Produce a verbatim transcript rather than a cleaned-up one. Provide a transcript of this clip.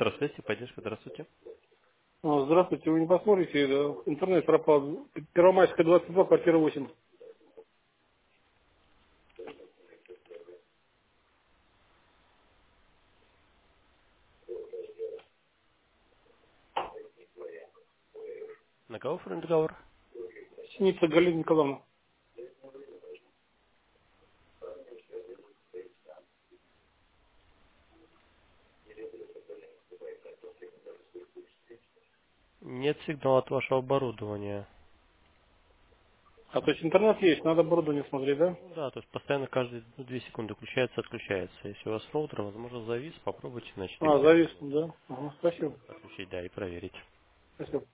Центр связи, поддержка, здравствуйте. А, Здравствуйте, вы не посмотрите, да, интернет пропал. Первомайская, двадцать два, квартира восемь. На кого оформлен договор? Синица Галина Николаевна. Нет сигнала от вашего оборудования. А то есть интернет есть, надо оборудование смотреть, да? Ну да, то есть постоянно каждые ну, две секунды включается, отключается. Если у вас роутер, возможно, завис, попробуйте на А, четыре завис, секунды да? Ага, спасибо. отключить, да, и проверить. Спасибо.